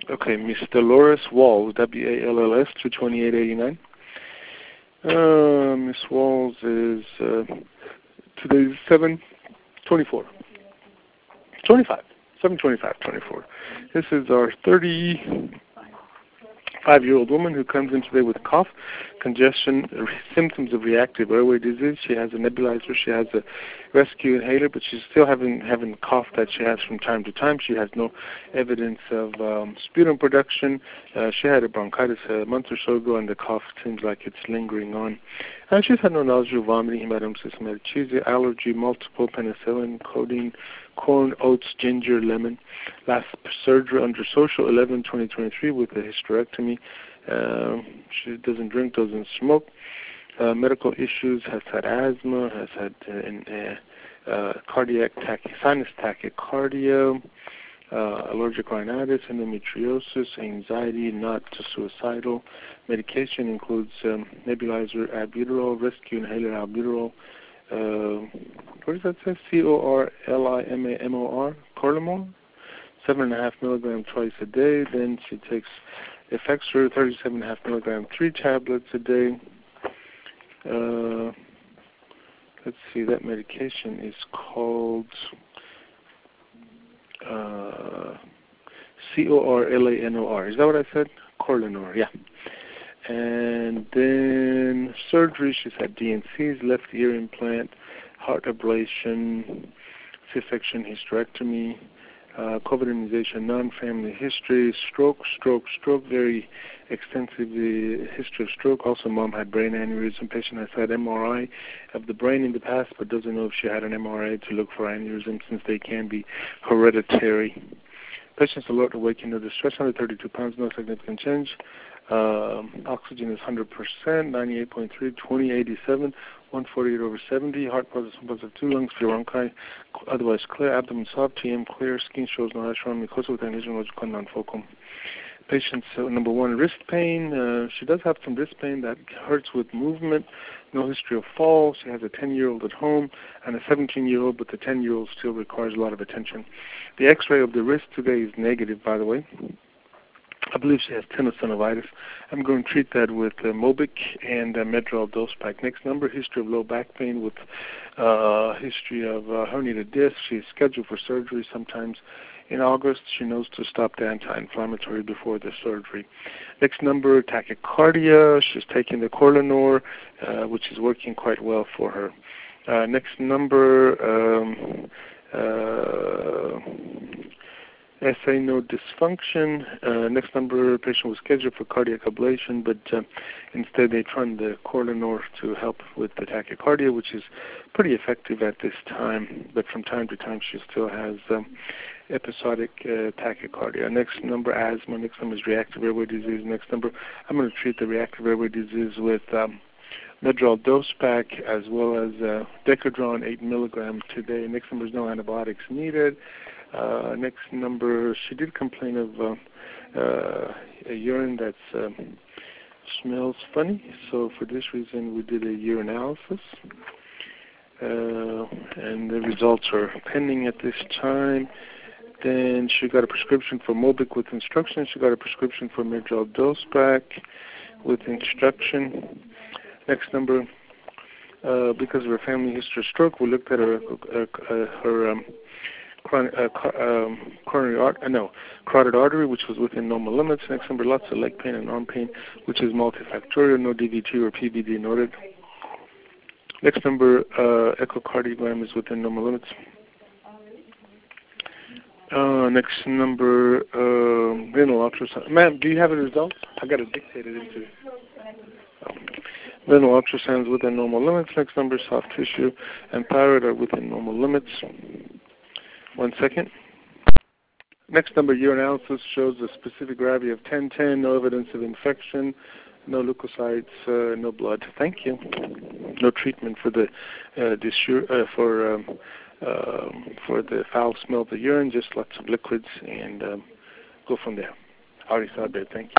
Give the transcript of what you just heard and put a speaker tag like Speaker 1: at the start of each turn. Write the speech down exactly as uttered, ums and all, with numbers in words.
Speaker 1: Okay, Miss Dolores Walls, W A L L S, two twenty-eight eighty-nine. Uh, Miss Walls is uh, today's seven twenty-four. twenty-five. seven twenty-five twenty-four. This is our thirty-five-year-old woman who comes in today with cough, congestion, symptoms of reactive airway disease. She has a nebulizer. She has a rescue inhaler, but she's still having having cough that she has from time to time. She has no evidence of um, sputum production. Uh, she had a bronchitis a month or so ago, and the cough seems like it's lingering on. And she's had no nausea, vomiting, hematemesis, hematochezia, allergy, multiple penicillin, codeine, corn, oats, ginger, lemon. Last surgery under social eleven twenty twenty-three with a hysterectomy. Uh, she doesn't drink, doesn't smoke. Uh, medical issues, has had asthma, has had uh, an, uh, uh, cardiac tachy, sinus tachycardia, uh, allergic rhinitis, endometriosis, anxiety, not suicidal. Medication includes um, nebulizer albuterol, rescue inhaler albuterol. Uh, what does that say? C O R L I M A M O R, Corlimor, seven and a half milligram twice a day. Then she takes Effexor, thirty-seven and a half milligram, three tablets a day. Uh, let's see, that medication is called uh, C O R L A N O R. Is that what I said? Corlinor, yeah. And then surgery, she's had D N Cs, left ear implant, heart ablation, C-section, hysterectomy, uh, COVID immunization, non-family history, stroke, stroke, stroke, very extensive uh, history of stroke. Also, mom had brain aneurysm. Patient has had M R I of the brain in the past, but doesn't know if she had an M R I to look for aneurysm since they can be hereditary. Patient's alert, awakened, no distress, one hundred thirty-two pounds, no significant change. Um, oxygen is one hundred percent, ninety-eight point three, twenty eighty-seven, one forty-eight over seventy. Heart positive, positive two, lungs clear, bronchi otherwise clear, abdomen soft, T M clear, skin shows no rash around mucosa with aneurysm, logical non-focal. Patient's uh, number one, wrist pain. Uh, she does have some wrist pain that hurts with movement. No history of fall. She has a ten-year-old at home and a seventeen-year-old, but the ten-year-old still requires a lot of attention. The X-ray of the wrist today is negative, by the way. I believe she has tenosynovitis. I'm going to treat that with uh, Mobic and uh, Medrol dose pack. Next number, history of low back pain with uh, history of uh, herniated disc. She's scheduled for surgery sometimes in August. She knows to stop the anti-inflammatory before the surgery. Next number, tachycardia. She's taking the Corlinor, uh, which is working quite well for her. Uh, next number, um, uh, S A, no dysfunction. Uh, next number, patient was scheduled for cardiac ablation, but uh, instead they tried the Corlinor to help with the tachycardia, which is pretty effective at this time, but from time to time she still has um, episodic uh, tachycardia. Next number, asthma. Next number is reactive airway disease. Next number, I'm going to treat the reactive airway disease with um, Medrol dose pack as well as uh, Decadron, eight milligram today. Next number is no antibiotics needed. Uh, next number, she did complain of uh, uh, a urine that um, smells funny. So for this reason, we did a urinalysis. Uh, and the results are pending at this time. Then she got a prescription for Mobic with instructions. She got a prescription for Medrol dose pack with instruction. Next number, uh, because of her family history of stroke, we looked at her uh, uh, her um, chronic, uh, um, coronary art, uh, no, carotid artery, which was within normal limits. Next number, lots of leg pain and arm pain, which is multifactorial. No D V T or P V D noted. Next number, uh, echocardiogram is within normal limits. Uh, next number, uh, renal ultrasound. Ma'am, do you have a result? I got to dictate it into. Oh. Renal ultrasounds within normal limits. Next number, soft tissue and thyroid are within normal limits. One second. Next number, urinalysis shows a specific gravity of ten ten, no evidence of infection, no leukocytes, uh, no blood. Thank you. No treatment for the uh, dissur- uh, for um, uh, for the foul smell of the urine, just lots of liquids, and um, go from there. I already saw that. Thank you.